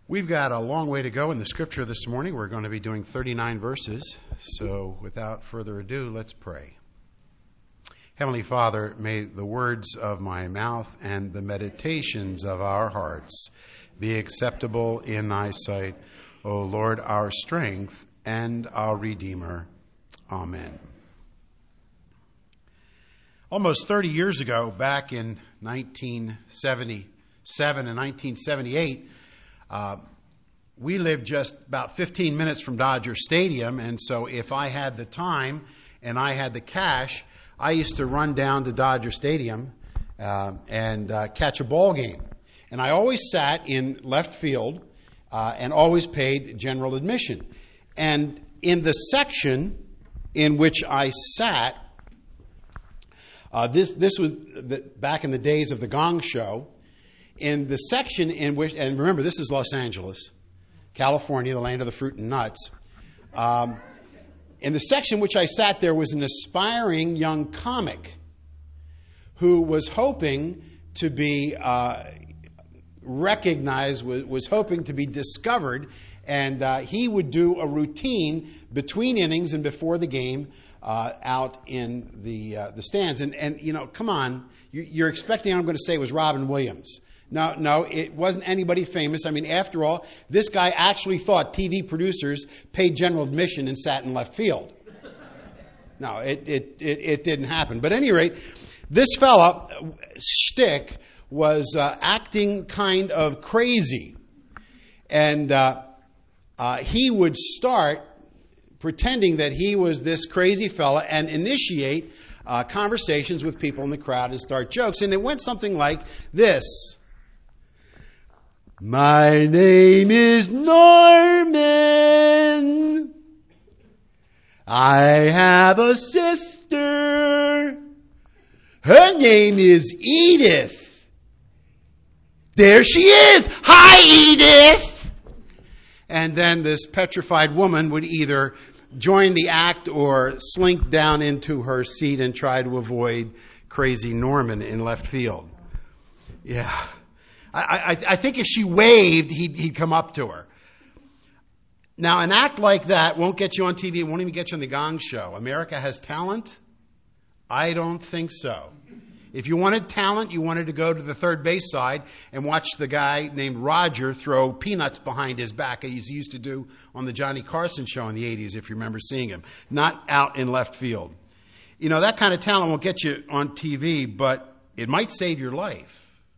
We've got a long way to go in the scripture this morning. We're going to be doing 39 verses. So without further ado, let's pray. Heavenly Father, may the words of my mouth and the meditations of our hearts be acceptable in thy sight, O Lord, our strength and our Redeemer. Amen. Almost 30 years ago, back in 1977 and 1978, we lived just about 15 minutes from Dodger Stadium, and so if I had the time and I had the cash, I used to run down to Dodger Stadium and catch a ball game. And I always sat in left field and always paid general admission. And in the section in which I sat, this was back in the days of the Gong Show. In the section in which, and remember, this is Los Angeles, California, the land of the fruit and nuts. In the section which I sat, there was an aspiring young comic who was hoping to be recognized, was hoping to be discovered, and he would do a routine between innings and before the game out in the stands. And you know, come on, you're expecting I'm going to say it was Robin Williams. No, it wasn't anybody famous. I mean, after all, this guy actually thought TV producers paid general admission and sat in left field. No, it didn't happen. But at any rate, this fella, Shtick, was acting kind of crazy. And he would start pretending that he was this crazy fella and initiate conversations with people in the crowd and start jokes. And it went something like this. My name is Norman. I have a sister. Her name is Edith. There she is. Hi, Edith. And then this petrified woman would either join the act or slink down into her seat and try to avoid crazy Norman in left field. Yeah. I think if she waved, he'd come up to her. Now, an act like that won't get you on TV. It won't even get you on the Gong Show. America has talent? I don't think so. If you wanted talent, you wanted to go to the third base side and watch the guy named Roger throw peanuts behind his back, as he used to do on the Johnny Carson show in the 80s, if you remember seeing him. Not out in left field. You know, that kind of talent won't get you on TV, but it might save your life.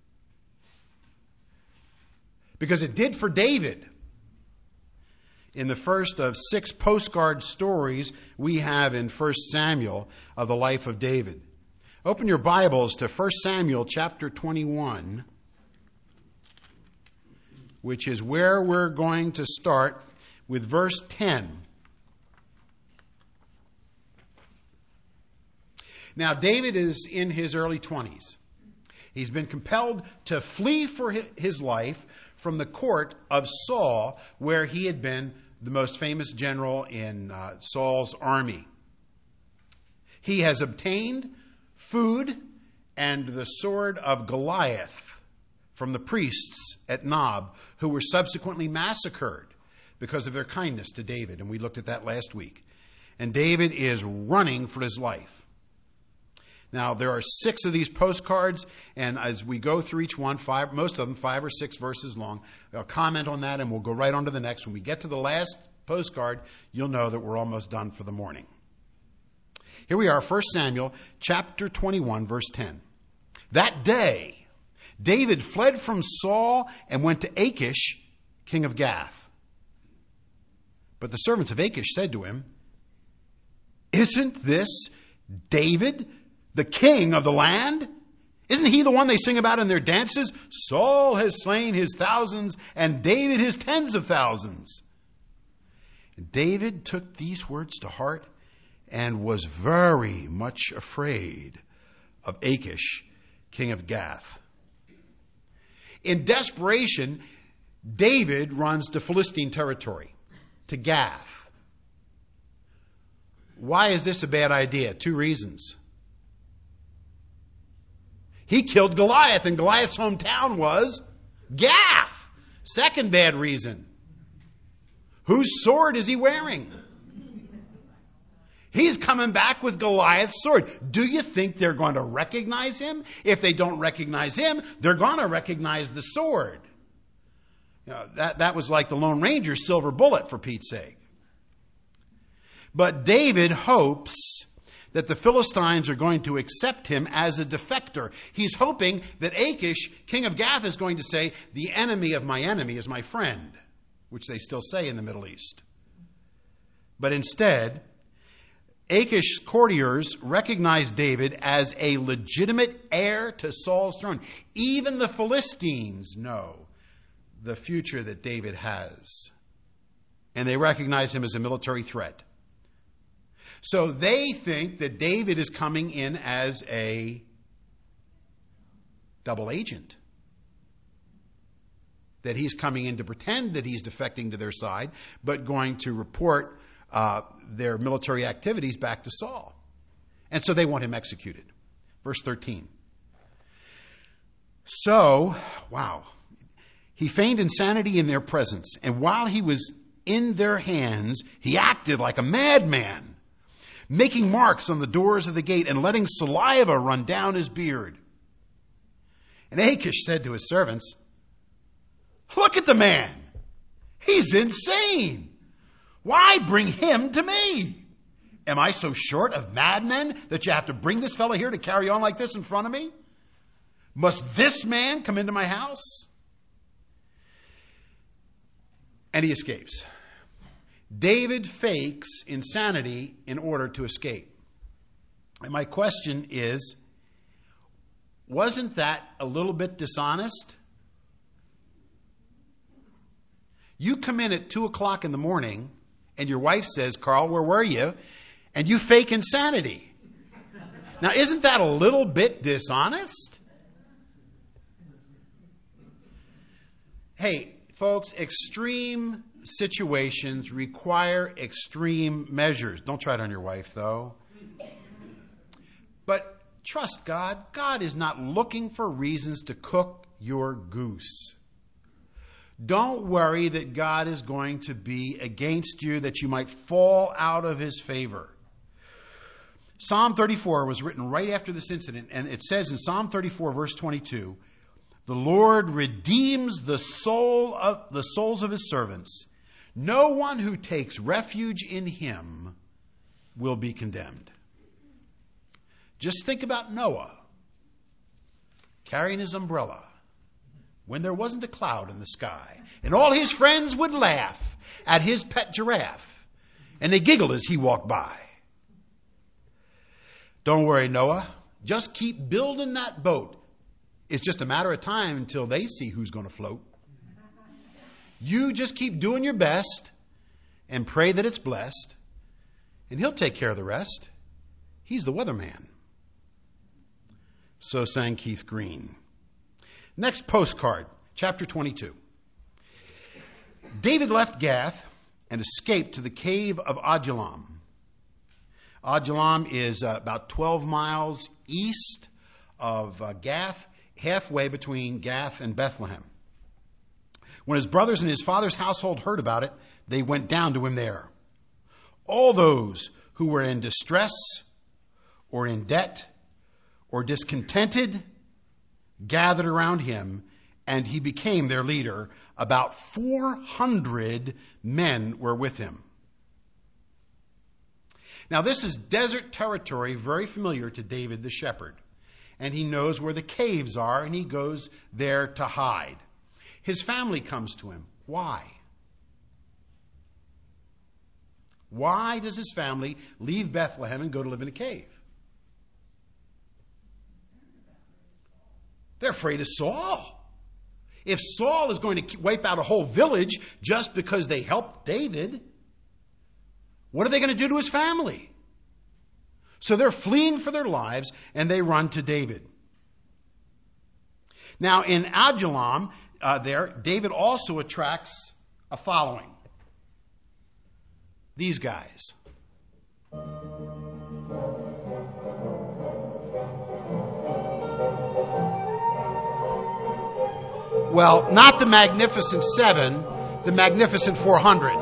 Because it did for David. In the first of 6 postcard stories we have in 1 Samuel of the life of David. Open your Bibles to 1 Samuel chapter 21, which is where we're going to start with verse 10. Now, David is in his early 20s. He's been compelled to flee for his life from the court of Saul, where he had been the most famous general in Saul's army. He has obtained food and the sword of Goliath from the priests at Nob, who were subsequently massacred because of their kindness to David. And we looked at that last week. And David is running for his life. Now, there are 6 of these postcards, and as we go through each one, most of them 5 or 6 verses long, I'll comment on that, and we'll go right on to the next. When we get to the last postcard, you'll know that we're almost done for the morning. Here we are, 1 Samuel chapter 21, verse 10. That day, David fled from Saul and went to Achish, king of Gath. But the servants of Achish said to him, "Isn't this David, the king of the land? Isn't he the one they sing about in their dances? Saul has slain his thousands and David his tens of thousands." And David took these words to heart and was very much afraid of Achish, king of Gath. In desperation, David runs to Philistine territory, to Gath. Why is this a bad idea? 2 reasons. He killed Goliath, and Goliath's hometown was Gath. Second bad reason. Whose sword is he wearing? He's coming back with Goliath's sword. Do you think they're going to recognize him? If they don't recognize him, they're going to recognize the sword. You know, that was like the Lone Ranger's silver bullet, for Pete's sake. But David hopes that the Philistines are going to accept him as a defector. He's hoping that Achish, king of Gath, is going to say, the enemy of my enemy is my friend, which they still say in the Middle East. But instead, Achish's courtiers recognize David as a legitimate heir to Saul's throne. Even the Philistines know the future that David has. And they recognize him as a military threat. So they think that David is coming in as a double agent. That he's coming in to pretend that he's defecting to their side, but going to report their military activities back to Saul. And so they want him executed. Verse 13. So, wow. He feigned insanity in their presence, and while he was in their hands, he acted like a madman, making marks on the doors of the gate and letting saliva run down his beard. And Achish said to his servants, "Look at the man. He's insane. Why bring him to me? Am I so short of madmen that you have to bring this fellow here to carry on like this in front of me? Must this man come into my house?" And he escapes. David fakes insanity in order to escape. And my question is, wasn't that a little bit dishonest? You come in at 2 o'clock in the morning and your wife says, "Carl, where were you?" And you fake insanity. Now, isn't that a little bit dishonest? Hey, folks, extreme situations require extreme measures. Don't try it on your wife, though. But trust God. God is not looking for reasons to cook your goose. Don't worry that God is going to be against you, that you might fall out of his favor. Psalm 34 was written right after this incident, and it says in Psalm 34, verse 22, "The Lord redeems the souls of his servants. No one who takes refuge in him will be condemned." Just think about Noah carrying his umbrella when there wasn't a cloud in the sky, and all his friends would laugh at his pet giraffe, and they giggled as he walked by. Don't worry, Noah. Just keep building that boat. It's just a matter of time until they see who's going to float. You just keep doing your best and pray that it's blessed, and he'll take care of the rest. He's the weatherman. So sang Keith Green. Next postcard, chapter 22. David left Gath and escaped to the cave of Adullam. Adullam is about 12 miles east of Gath, halfway between Gath and Bethlehem. When his brothers and his father's household heard about it, they went down to him there. All those who were in distress or in debt or discontented gathered around him, and he became their leader. About 400 men were with him. Now, this is desert territory, very familiar to David the shepherd. And he knows where the caves are, and he goes there to hide. His family comes to him. Why? Why does his family leave Bethlehem and go to live in a cave? They're afraid of Saul. If Saul is going to wipe out a whole village just because they helped David, what are they going to do to his family? So they're fleeing for their lives, and they run to David. Now, in Adullam, David also attracts a following. These guys. Well, not the Magnificent Seven, the Magnificent 400.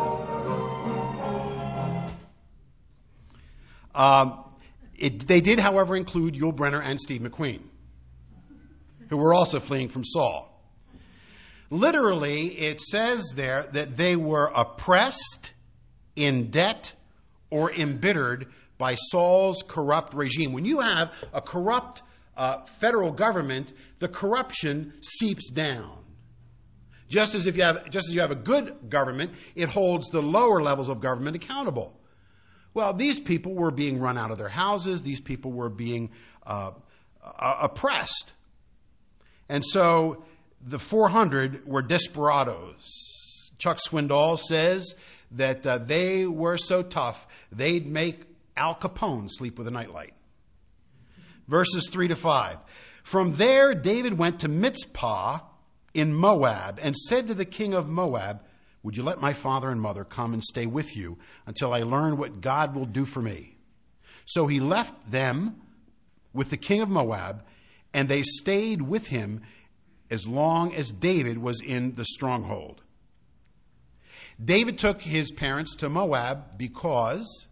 They did, however, include Yul Brynner and Steve McQueen, who were also fleeing from Saul. Literally, it says there that they were oppressed, in debt, or embittered by Saul's corrupt regime. When you have a corrupt federal government, the corruption seeps down. Just as you have a good government, it holds the lower levels of government accountable. Well, these people were being run out of their houses. These people were being oppressed. And so the 400 were desperados. Chuck Swindoll says that they were so tough, they'd make Al Capone sleep with a nightlight. Verses 3-5. From there, David went to Mizpah in Moab and said to the king of Moab, would you let my father and mother come and stay with you until I learn what God will do for me? So he left them with the king of Moab, and they stayed with him as long as David was in the stronghold. David took his parents to Moab because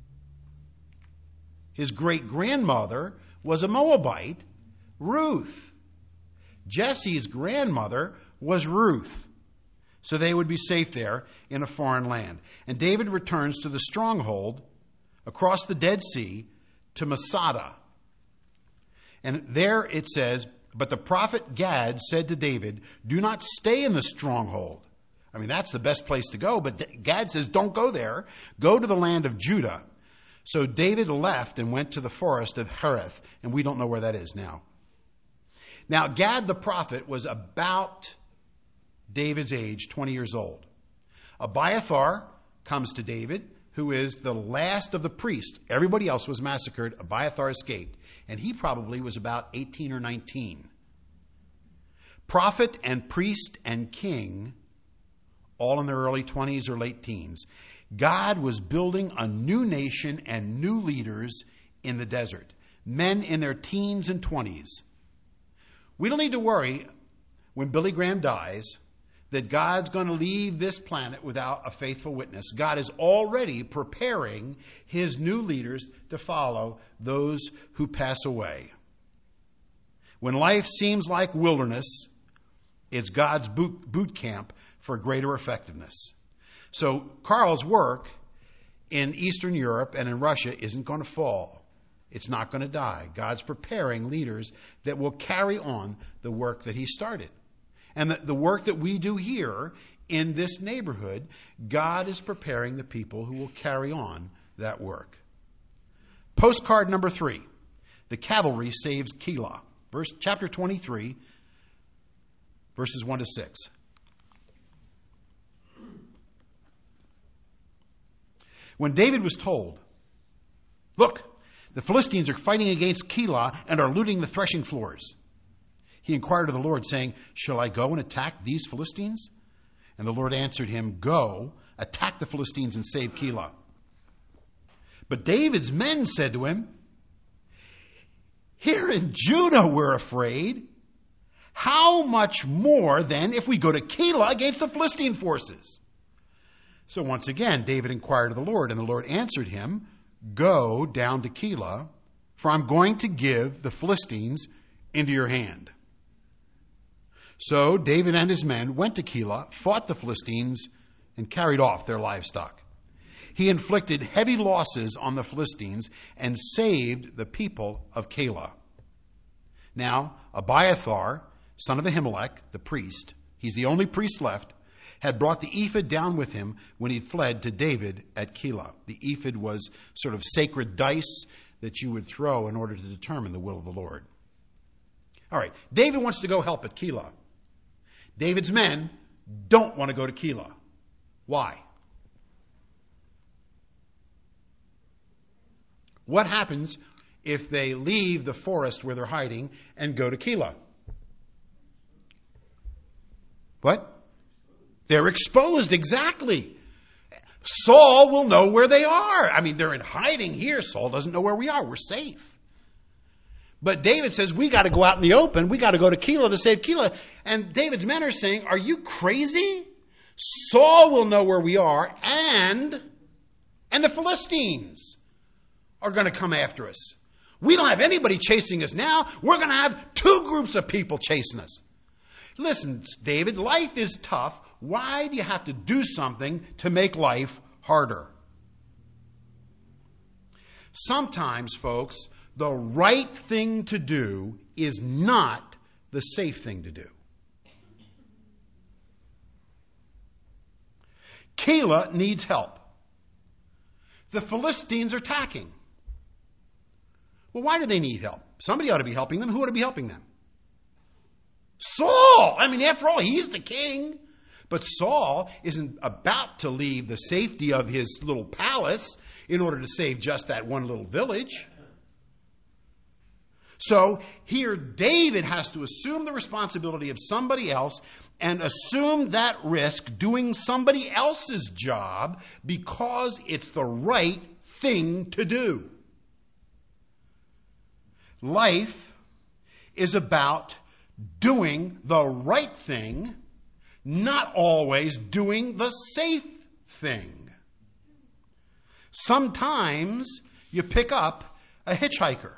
his great-grandmother was a Moabite, Ruth. Jesse's grandmother was Ruth. So they would be safe there in a foreign land. And David returns to the stronghold across the Dead Sea to Masada. And there it says, but the prophet Gad said to David, do not stay in the stronghold. I mean, that's the best place to go. But Gad says, don't go there. Go to the land of Judah. So David left and went to the forest of Hereth. And we don't know where that is now. Now, Gad the prophet was about David's age, 20 years old. Abiathar comes to David, who is the last of the priests. Everybody else was massacred. Abiathar escaped. And he probably was about 18 or 19. Prophet and priest and king, all in their early 20s or late teens. God was building a new nation and new leaders in the desert. Men in their teens and 20s. We don't need to worry when Billy Graham dies that God's going to leave this planet without a faithful witness. God is already preparing his new leaders to follow those who pass away. When life seems like wilderness, it's God's boot camp for greater effectiveness. So Carl's work in Eastern Europe and in Russia isn't going to fall. It's not going to die. God's preparing leaders that will carry on the work that he started. And the work that we do here in this neighborhood, God is preparing the people who will carry on that work. Postcard number 3. The cavalry saves Keilah. Chapter 23, verses 1-6. When David was told, look, the Philistines are fighting against Keilah and are looting the threshing floors, he inquired of the Lord, saying, shall I go and attack these Philistines? And the Lord answered him, go, attack the Philistines and save Keilah. But David's men said to him, here in Judah we're afraid. How much more then if we go to Keilah against the Philistine forces? So once again, David inquired of the Lord, and the Lord answered him, go down to Keilah, for I'm going to give the Philistines into your hand. So David and his men went to Keilah, fought the Philistines, and carried off their livestock. He inflicted heavy losses on the Philistines and saved the people of Keilah. Now, Abiathar, son of Ahimelech, the priest, he's the only priest left, had brought the ephod down with him when he fled to David at Keilah. The ephod was sort of sacred dice that you would throw in order to determine the will of the Lord. All right, David wants to go help at Keilah. David's men don't want to go to Keilah. Why? What happens if they leave the forest where they're hiding and go to Keilah? What? They're exposed, exactly. Saul will know where they are. I mean, they're in hiding here. Saul doesn't know where we are. We're safe. But David says, we got to go out in the open. We got to go to Keilah to save Keilah. And David's men are saying, are you crazy? Saul will know where we are, and the Philistines are going to come after us. We don't have anybody chasing us now. We're going to have two groups of people chasing us. Listen, David, life is tough. Why do you have to do something to make life harder? Sometimes, folks, the right thing to do is not the safe thing to do. Keilah needs help. The Philistines are attacking. Well, why do they need help? Somebody ought to be helping them. Who ought to be helping them? Saul! I mean, after all, he's the king. But Saul isn't about to leave the safety of his little palace in order to save just that one little village. So here David has to assume the responsibility of somebody else and assume that risk doing somebody else's job because it's the right thing to do. Life is about doing the right thing, not always doing the safe thing. Sometimes you pick up a hitchhiker.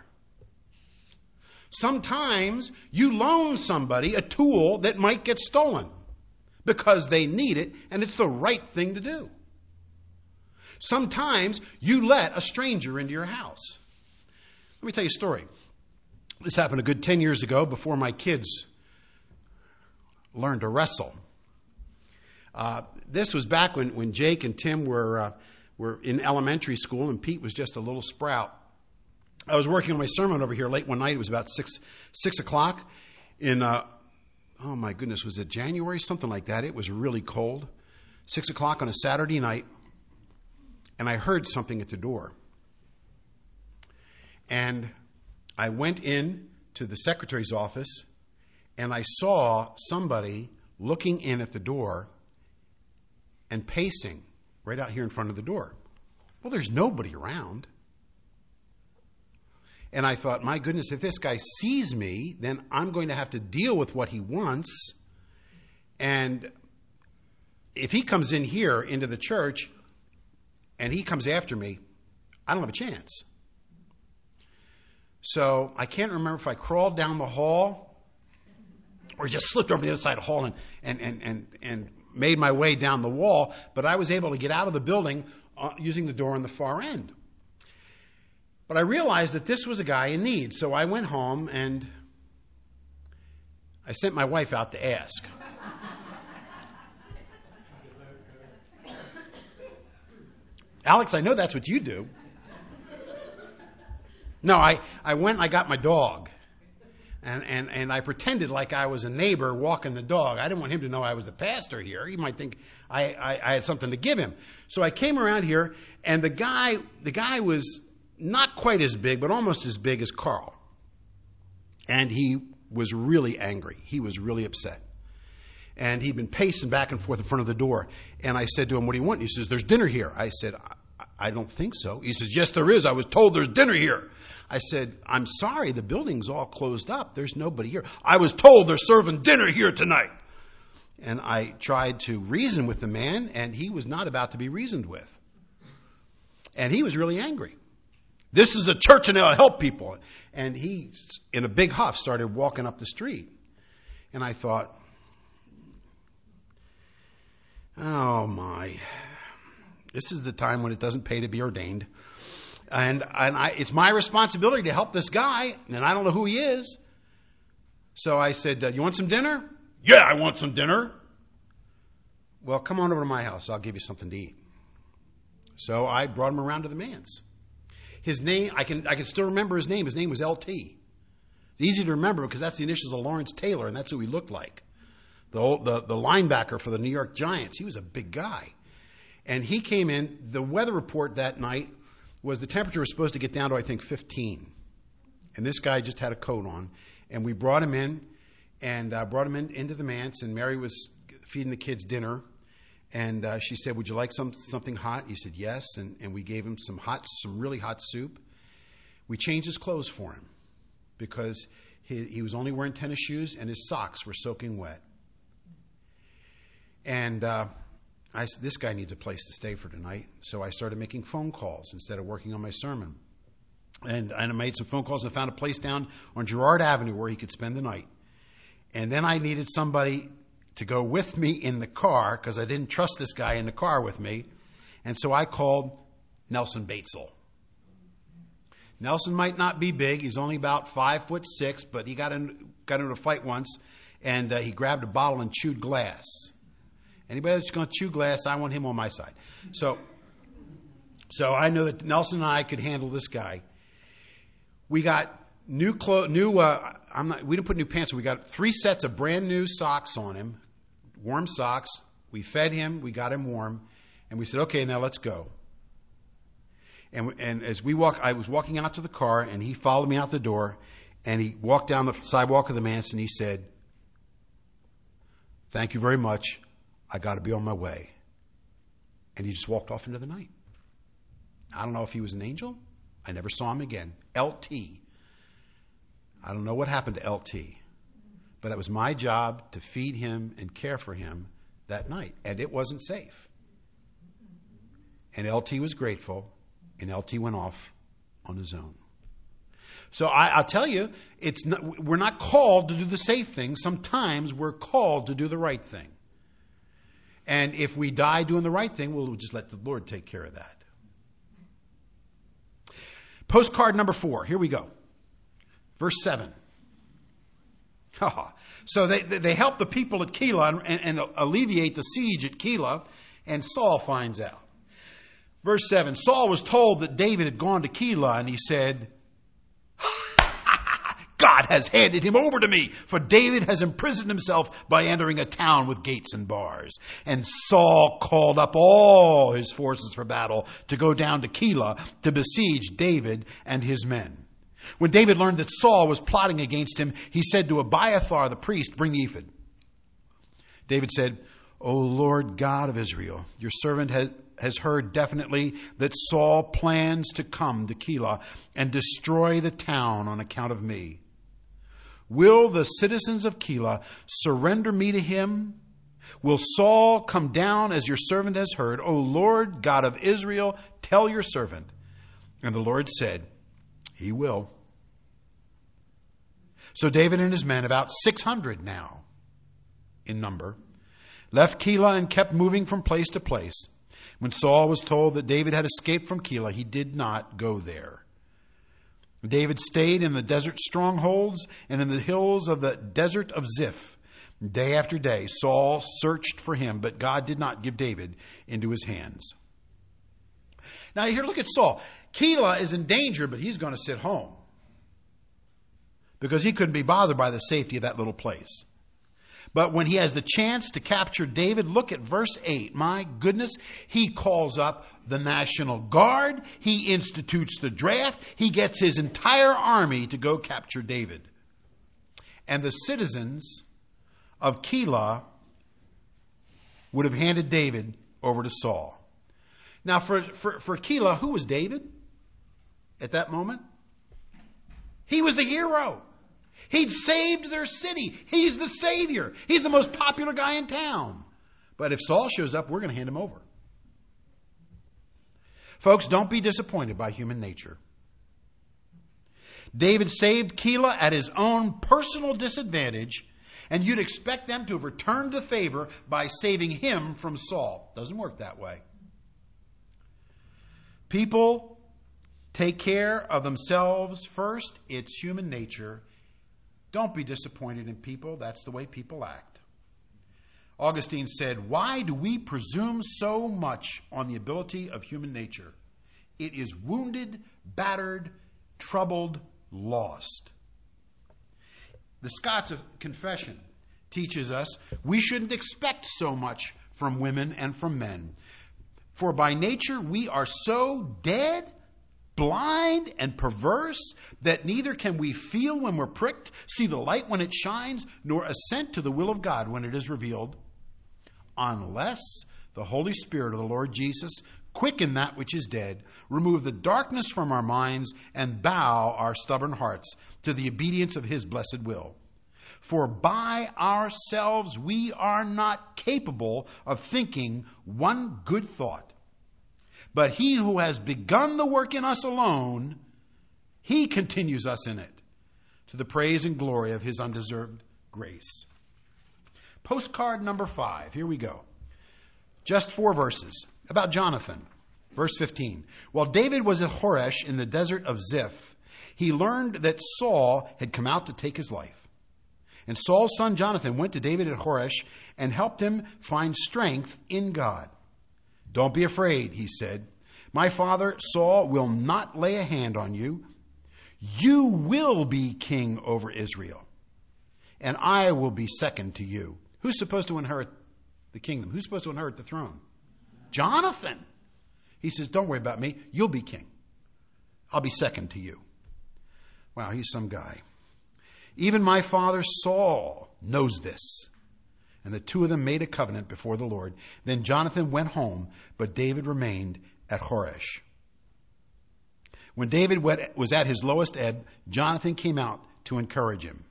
Sometimes you loan somebody a tool that might get stolen because they need it and it's the right thing to do. Sometimes you let a stranger into your house. Let me tell you a story. This happened a good 10 years ago before my kids learned to wrestle. This was back when Jake and Tim were in elementary school and Pete was just a little sprout. I was working on my sermon over here late one night. It was about 6 o'clock in, oh my goodness, was it January? Something like that. It was really cold. 6 o'clock on a Saturday night. And I heard something at the door. And I went in to the secretary's office and I saw somebody looking in at the door and pacing right out here in front of the door. Well, there's nobody around. And I thought, my goodness, if this guy sees me, then I'm going to have to deal with what he wants. And if he comes in here into the church and he comes after me, I don't have a chance. So I can't remember if I crawled down the hall or just slipped over the other side of the hall and made my way down the wall. But I was able to get out of the building using the door on the far end. But I realized that this was a guy in need. So I went home and I sent my wife out to ask. Alex, I know that's what you do. No, I went and I got my dog. And I pretended like I was a neighbor walking the dog. I didn't want him to know I was the pastor here. He might think I had something to give him. So I came around here, and the guy was not quite as big, but almost as big as Carl. And he was really angry. He was really upset. And he'd been pacing back and forth in front of the door. And I said to him, what do you want? He says, there's dinner here. I said, I don't think so. He says, yes, there is. I was told there's dinner here. I said, I'm sorry, the building's all closed up. There's nobody here. I was told they're serving dinner here tonight. And I tried to reason with the man, and he was not about to be reasoned with. And he was really angry. This is a church and they'll help people. And he, in a big huff, started walking up the street. And I thought, oh my, this is the time when it doesn't pay to be ordained. And it's my responsibility to help this guy, and I don't know who he is. So I said, you want some dinner? Yeah, I want some dinner. Well, come on over to my house. I'll give you something to eat. So I brought him around to the manse. His name, I can still remember his name. His name was LT. It's easy to remember because that's the initials of Lawrence Taylor, and that's who he looked like. The linebacker for the New York Giants. He was a big guy. And he came in. The weather report that night was the temperature was supposed to get down to, I think, 15. And this guy just had a coat on. And we brought him in and brought him into the manse. And Mary was feeding the kids dinner. And she said, would you like something hot? He said, yes. And we gave him some really hot soup. We changed his clothes for him. because he was only wearing tennis shoes and his socks were soaking wet. And I said, this guy needs a place to stay for tonight. So I started making phone calls instead of working on my sermon. And I made some phone calls and found a place down on Girard Avenue where he could spend the night. And then I needed somebody to go with me in the car because I didn't trust this guy in the car with me. And so I called Nelson Batesel. Nelson might not be big. He's only about 5'6", but he got into a fight once, and he grabbed a bottle and chewed glass. Anybody that's going to chew glass, I want him on my side. So I know that Nelson and I could handle this guy. We got new clothes. We didn't put new pants on. We got 3 sets of brand new socks on him, warm socks. We fed him. We got him warm, and we said, "Okay, now let's go." And as I was walking out to the car, and he followed me out the door, and he walked down the sidewalk of the manse, and he said, "Thank you very much. I got to be on my way." And he just walked off into the night. I don't know if he was an angel. I never saw him again. LT. I don't know what happened to LT. But that was my job to feed him and care for him that night. And it wasn't safe. And LT was grateful. And LT went off on his own. So I'll tell you, we're not called to do the safe thing. Sometimes we're called to do the right thing. And if we die doing the right thing, we'll just let the Lord take care of that. Postcard number 4. Here we go. Verse 7. So they help the people at Keilah and alleviate the siege at Keilah, and Saul finds out. Verse 7, Saul was told that David had gone to Keilah, and he said, God has handed him over to me, for David has imprisoned himself by entering a town with gates and bars. And Saul called up all his forces for battle to go down to Keilah to besiege David and his men. When David learned that Saul was plotting against him, he said to Abiathar the priest, bring the ephod. David said, O Lord God of Israel, your servant has heard definitely that Saul plans to come to Keilah and destroy the town on account of me. Will the citizens of Keilah surrender me to him? Will Saul come down as your servant has heard? O Lord God of Israel, tell your servant. And the Lord said, he will. So David and his men, about 600 now in number, left Keilah and kept moving from place to place. When Saul was told that David had escaped from Keilah, he did not go there. David stayed in the desert strongholds and in the hills of the desert of Ziph. Day after day, Saul searched for him, but God did not give David into his hands. Now here, look at Saul. Keilah is in danger, but he's going to sit home because he couldn't be bothered by the safety of that little place. But when he has the chance to capture David, look at verse 8. My goodness, he calls up the National Guard. He institutes the draft. He gets his entire army to go capture David. And the citizens of Keilah would have handed David over to Saul. Now, for Keilah, who was David at that moment? He was the hero. He'd saved their city. He's the savior. He's the most popular guy in town. But if Saul shows up, we're going to hand him over. Folks, don't be disappointed by human nature. David saved Keilah at his own personal disadvantage, and you'd expect them to have returned the favor by saving him from Saul. Doesn't work that way. People take care of themselves first. It's human nature. Don't be disappointed in people. That's the way people act. Augustine said, why do we presume so much on the ability of human nature? It is wounded, battered, troubled, lost. The Scots Confession teaches us we shouldn't expect so much from women and from men. For by nature we are so dead, blind, and perverse that neither can we feel when we're pricked, see the light when it shines, nor assent to the will of God when it is revealed, unless the Holy Spirit of the Lord Jesus quicken that which is dead, remove the darkness from our minds, and bow our stubborn hearts to the obedience of his blessed will. For by ourselves we are not capable of thinking one good thought. But he who has begun the work in us alone, he continues us in it, to the praise and glory of his undeserved grace. Postcard number 5. Here we go. Just 4 verses about Jonathan. Verse 15. While David was at Horesh in the desert of Ziph, he learned that Saul had come out to take his life. And Saul's son Jonathan went to David at Horesh and helped him find strength in God. Don't be afraid, he said. My father Saul will not lay a hand on you. You will be king over Israel, and I will be second to you. Who's supposed to inherit the kingdom? Who's supposed to inherit the throne? Jonathan. He says, don't worry about me. You'll be king. I'll be second to you. Wow, he's some guy. Even my father Saul knows this. And the two of them made a covenant before the Lord. Then Jonathan went home, but David remained at Horesh. When David was at his lowest ebb, Jonathan came out to encourage him.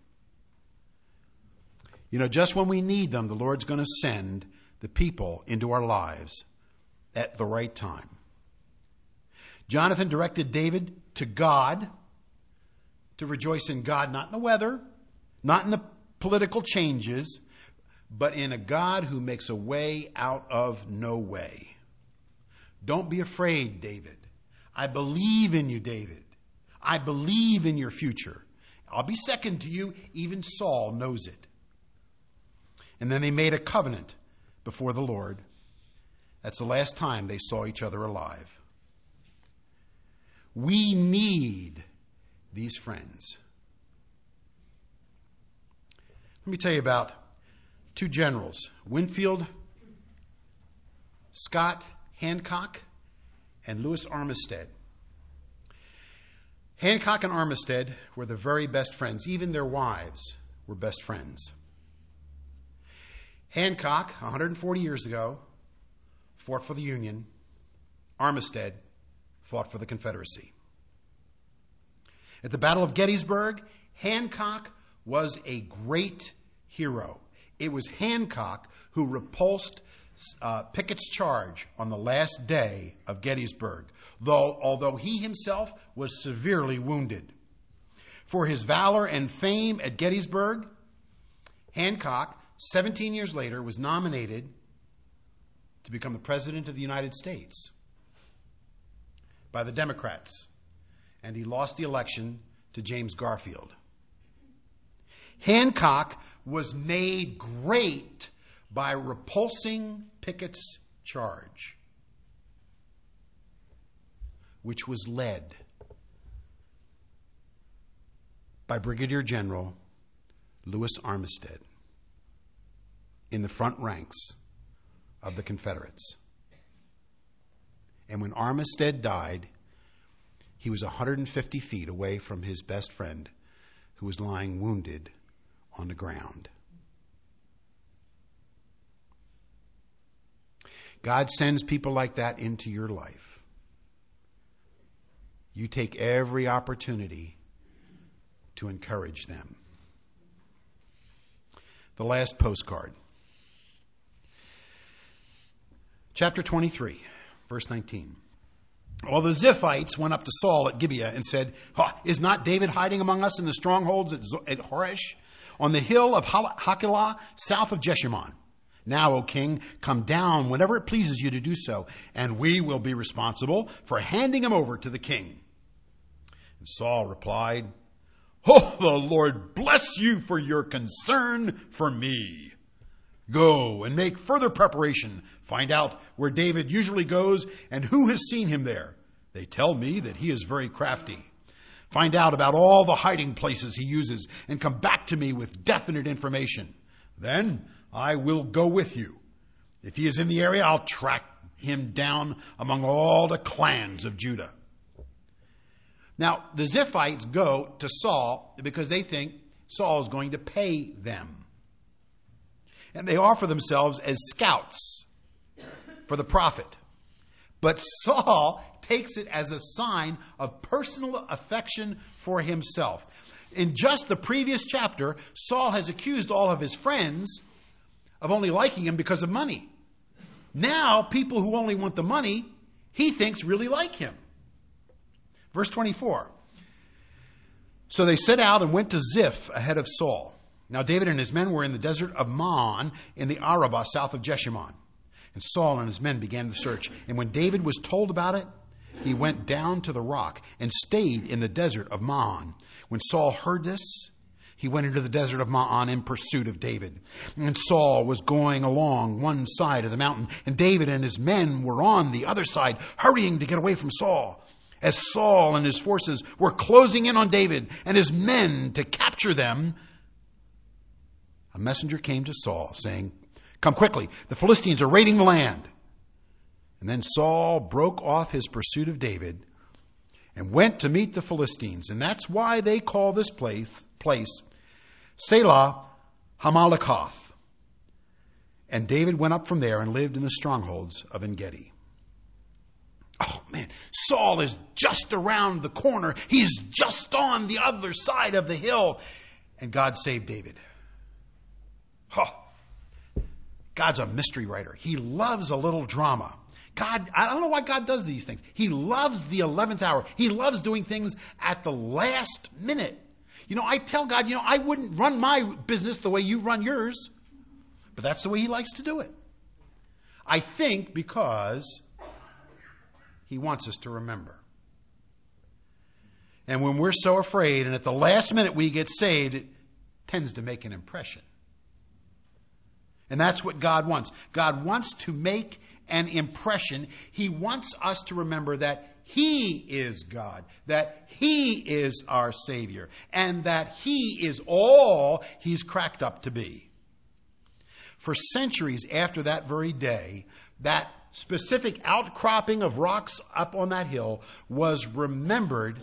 You know, just when we need them, the Lord's going to send the people into our lives at the right time. Jonathan directed David to God, to rejoice in God, not in the weather, not in the political changes, but in a God who makes a way out of no way. Don't be afraid, David. I believe in you, David. I believe in your future. I'll be second to you. Even Saul knows it. And then they made a covenant before the Lord. That's the last time they saw each other alive. We need these friends. Let me tell you about 2 generals, Winfield Scott Hancock and Louis Armistead. Hancock and Armistead were the very best friends. Even their wives were best friends. Hancock, 140 years ago, fought for the Union. Armistead fought for the Confederacy. At the Battle of Gettysburg, Hancock was a great hero. It was Hancock who repulsed Pickett's charge on the last day of Gettysburg, although he himself was severely wounded. For his valor and fame at Gettysburg, Hancock, 17 years later, was nominated to become the President of the United States by the Democrats, and he lost the election to James Garfield. Hancock was made great by repulsing Pickett's charge, which was led by Brigadier General Louis Armistead in the front ranks of the Confederates. And when Armistead died, he was 150 feet away from his best friend, who was lying wounded on the ground. God sends people like that into your life. You take every opportunity to encourage them. The last postcard. Chapter 23, verse 19. All the Ziphites went up to Saul at Gibeah and said, is not David hiding among us in the strongholds at Horesh, on the hill of Hakilah, south of Jeshimon? Now, O king, come down whenever it pleases you to do so, and we will be responsible for handing him over to the king. And Saul replied, Oh, the Lord bless you for your concern for me. Go and make further preparation. Find out where David usually goes and who has seen him there. They tell me that he is very crafty. Find out about all the hiding places he uses and come back to me with definite information. Then I will go with you. If he is in the area, I'll track him down among all the clans of Judah. Now, the Ziphites go to Saul because they think Saul is going to pay them. And they offer themselves as scouts for the prophet. But Saul takes it as a sign of personal affection for himself. In just the previous chapter, Saul has accused all of his friends of only liking him because of money. Now, people who only want the money, he thinks really like him. Verse 24. So they set out and went to Ziph ahead of Saul. Now David and his men were in the desert of Maon in the Arabah south of Jeshimon. And Saul and his men began the search. And when David was told about it, he went down to the rock and stayed in the desert of Maon. When Saul heard this, he went into the desert of Maon in pursuit of David. And Saul was going along one side of the mountain, and David and his men were on the other side, hurrying to get away from Saul. As Saul and his forces were closing in on David and his men to capture them, a messenger came to Saul, saying, "Come quickly, the Philistines are raiding the land." And then Saul broke off his pursuit of David and went to meet the Philistines. And that's why they call this place Selah Hamalekath. And David went up from there and lived in the strongholds of En-Gedi. Oh, man, Saul is just around the corner. He's just on the other side of the hill. And God saved David. God's a mystery writer. He loves a little drama. God, I don't know why God does these things. He loves the 11th hour. He loves doing things at the last minute. I tell God, I wouldn't run my business the way you run yours. But that's the way he likes to do it. I think because he wants us to remember. And when we're so afraid and at the last minute we get saved, it tends to make an impression. And that's what God wants. God wants to make an impression. He wants us to remember that He is God, that He is our Savior, and that He is all He's cracked up to be. For centuries after that very day, that specific outcropping of rocks up on that hill was remembered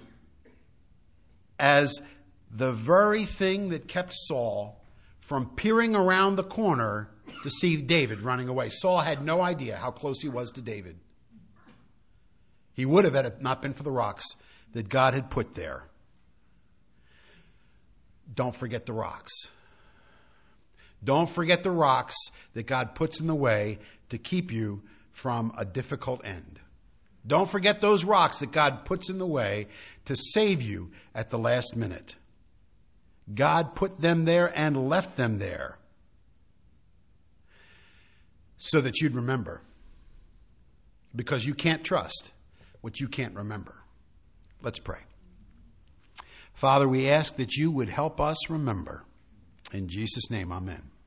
as the very thing that kept Saul from peering around the corner to see David running away. Saul had no idea how close he was to David. He would have had it not been for the rocks that God had put there. Don't forget the rocks. Don't forget the rocks that God puts in the way to keep you from a difficult end. Don't forget those rocks that God puts in the way to save you at the last minute. God put them there and left them there so that you'd remember. Because you can't trust what you can't remember. Let's pray. Father, we ask that you would help us remember. In Jesus' name, amen.